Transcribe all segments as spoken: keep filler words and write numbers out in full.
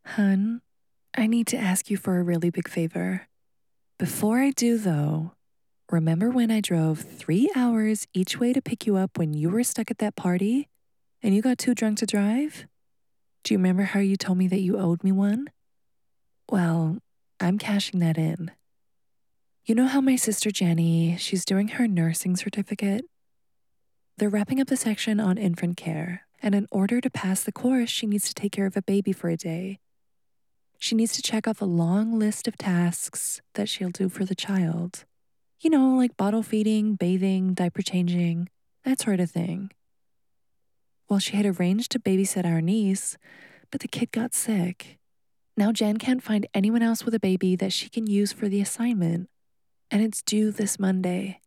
Hun, I need to ask you for a really big favor. Before I do, though, remember when I drove three hours each way to pick you up when you were stuck at that party and you got too drunk to drive? Do you remember how you told me that you owed me one? Well, I'm cashing that in. You know how my sister Jenny, she's doing her nursing certificate? They're wrapping up the section on infant care, and in order to pass the course, she needs to take care of a baby for a day. She needs to check off a long list of tasks that she'll do for the child. You know, like bottle feeding, bathing, diaper changing, that sort of thing. Well, she had arranged to babysit our niece, but the kid got sick. Now Jen can't find anyone else with a baby that she can use for the assignment, and it's due this Monday.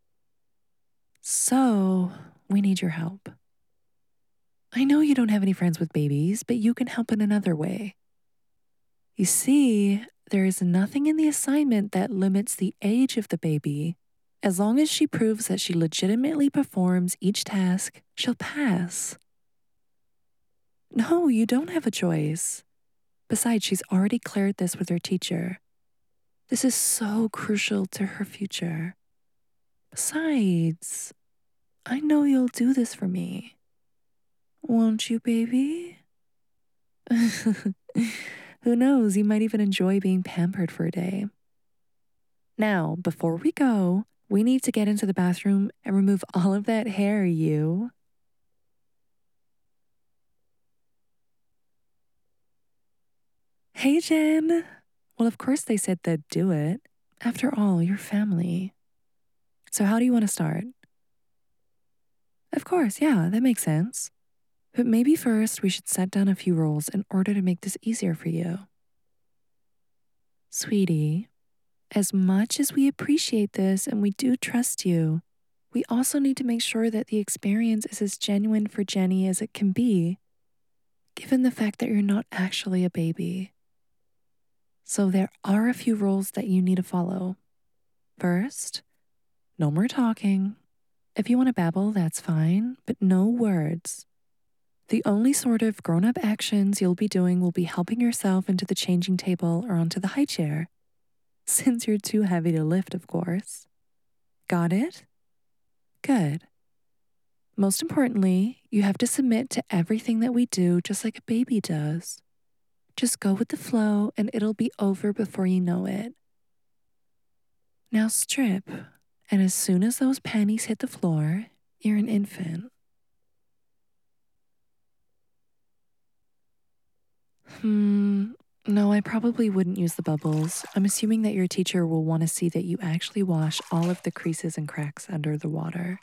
So, we need your help. I know you don't have any friends with babies, but you can help in another way. You see, there is nothing in the assignment that limits the age of the baby. As long as she proves that she legitimately performs each task, she'll pass. No, you don't have a choice. Besides, she's already cleared this with her teacher. This is so crucial to her future. Besides, I know you'll do this for me. Won't you, baby? Who knows, you might even enjoy being pampered for a day. Now, before we go, we need to get into the bathroom and remove all of that hair, you. Hey, Jen. Well, of course they said they'd do it. After all, you're family. So how do you want to start? Of course, yeah, that makes sense. But maybe first we should set down a few rules in order to make this easier for you. Sweetie, as much as we appreciate this and we do trust you, we also need to make sure that the experience is as genuine for Jenny as it can be, given the fact that you're not actually a baby. So there are a few rules that you need to follow. First, no more talking. If you want to babble, that's fine, but no words. The only sort of grown-up actions you'll be doing will be helping yourself into the changing table or onto the high chair, since you're too heavy to lift, of course. Got it? Good. Most importantly, you have to submit to everything that we do just like a baby does. Just go with the flow and it'll be over before you know it. Now strip, and as soon as those panties hit the floor, you're an infant. Hmm, no, I probably wouldn't use the bubbles. I'm assuming that your teacher will want to see that you actually wash all of the creases and cracks under the water.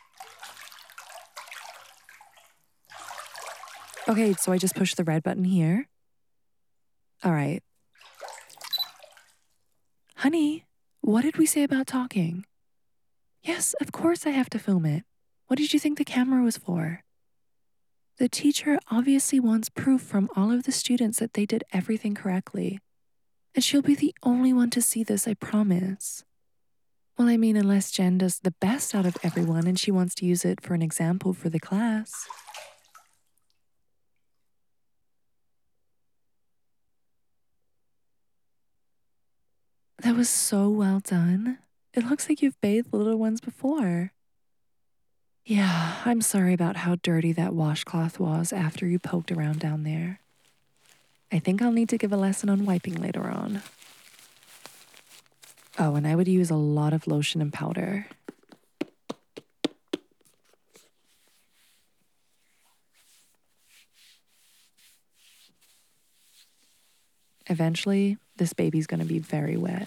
Okay, so I just push the red button here. All right. Honey, what did we say about talking? Yes, of course I have to film it. What did you think the camera was for? The teacher obviously wants proof from all of the students that they did everything correctly. And she'll be the only one to see this, I promise. Well, I mean, unless Jen does the best out of everyone and she wants to use it for an example for the class. That was so well done. It looks like you've bathed little ones before. Yeah, I'm sorry about how dirty that washcloth was after you poked around down there. I think I'll need to give a lesson on wiping later on. Oh, and I would use a lot of lotion and powder. Eventually, this baby's gonna be very wet.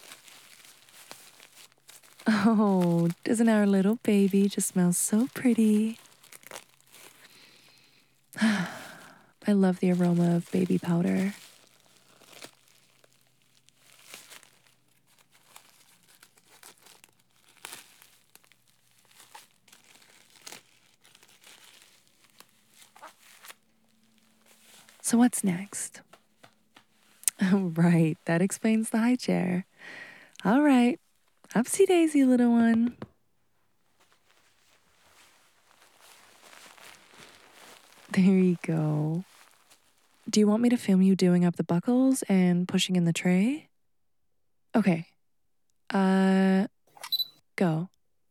Oh, doesn't our little baby just smell so pretty? I love the aroma of baby powder. So what's next? Oh, right, that explains the high chair. All right, upsy daisy, little one. There you go. Do you want me to film you doing up the buckles and pushing in the tray? Okay. Uh, go.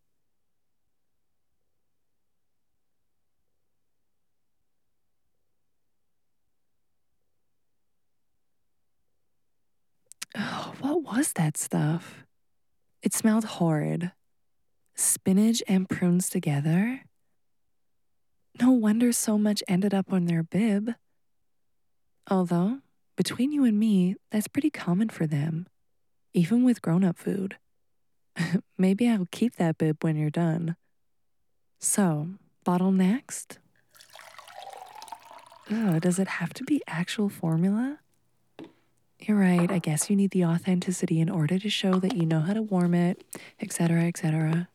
Oh, what was that stuff? It smelled horrid. Spinach and prunes together? No wonder so much ended up on their bib. Although, between you and me, that's pretty common for them, even with grown-up food. Maybe I'll keep that bib when you're done. So, bottle next? Ugh, does it have to be actual formula? You're right, I guess you need the authenticity in order to show that you know how to warm it, et cetera, et cetera.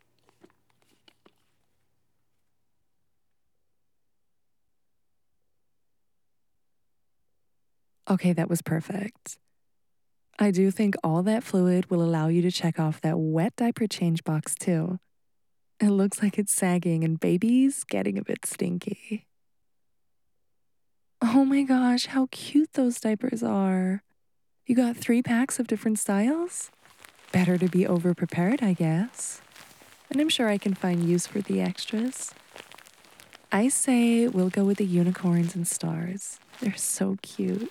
Okay, that was perfect. I do think all that fluid will allow you to check off that wet diaper change box too. It looks like it's sagging and baby's getting a bit stinky. Oh my gosh, how cute those diapers are. You got three packs of different styles? Better to be over-prepared, I guess. And I'm sure I can find use for the extras. I say we'll go with the unicorns and stars. They're so cute.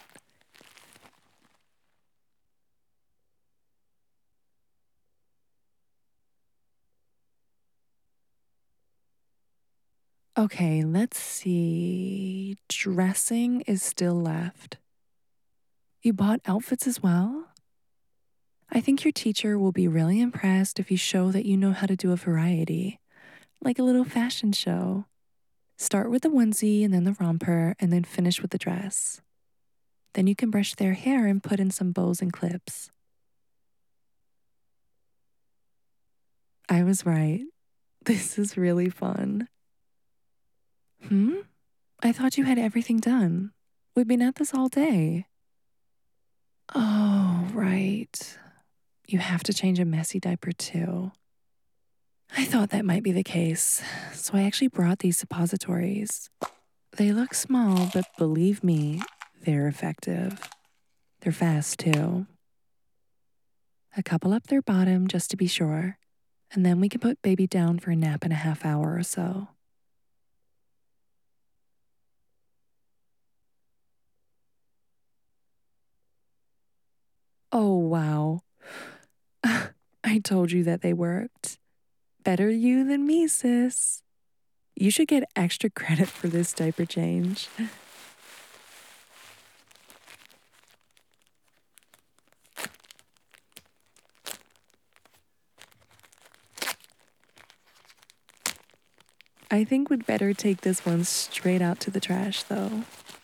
Okay, let's see. Dressing is still left. You bought outfits as well? I think your teacher will be really impressed if you show that you know how to do a variety, like a little fashion show. Start with the onesie and then the romper, and then finish with the dress. Then you can brush their hair and put in some bows and clips. I was right. This is really fun. Hmm? I thought you had everything done. We've been at this all day. Oh, right. You have to change a messy diaper too. I thought that might be the case, so I actually brought these suppositories. They look small, but believe me, they're effective. They're fast too. A couple up their bottom just to be sure, and then we can put baby down for a nap in a half hour or so. Oh, wow. I told you that they worked. Better you than me, sis. You should get extra credit for this diaper change. I think we'd better take this one straight out to the trash, though.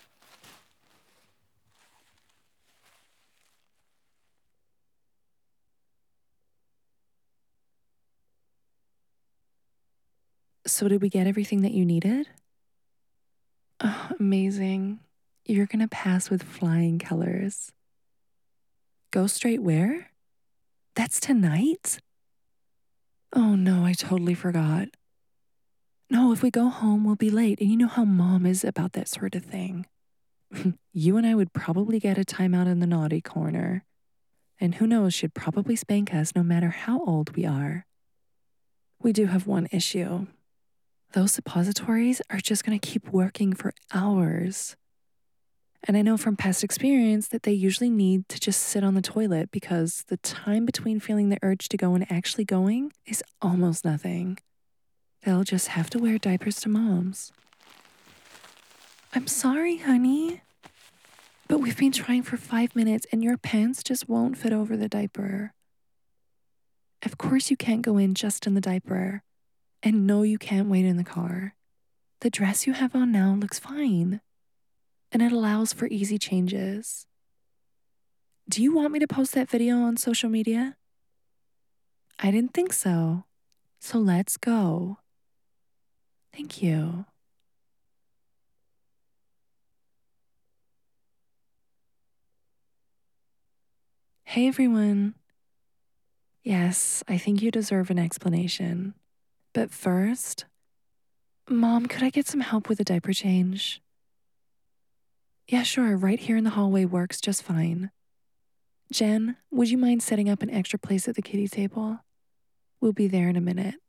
So did we get everything that you needed? Oh, amazing. You're gonna pass with flying colors. Go straight where? That's tonight? Oh no, I totally forgot. No, if we go home, we'll be late, and you know how mom is about that sort of thing. You and I would probably get a timeout in the naughty corner. And who knows, she'd probably spank us no matter how old we are. We do have one issue. Those suppositories are just gonna keep working for hours. And I know from past experience that they usually need to just sit on the toilet because the time between feeling the urge to go and actually going is almost nothing. They'll just have to wear diapers to moms. I'm sorry, honey. But we've been trying for five minutes and your pants just won't fit over the diaper. Of course you can't go in just in the diaper. And no, you can't wait in the car. The dress you have on now looks fine. And it allows for easy changes. Do you want me to post that video on social media? I didn't think so. So let's go. Thank you. Hey everyone. Yes, I think you deserve an explanation. But first, Mom, could I get some help with a diaper change? Yeah, sure, right here in the hallway works just fine. Jen, would you mind setting up an extra place at the kitty table? We'll be there in a minute.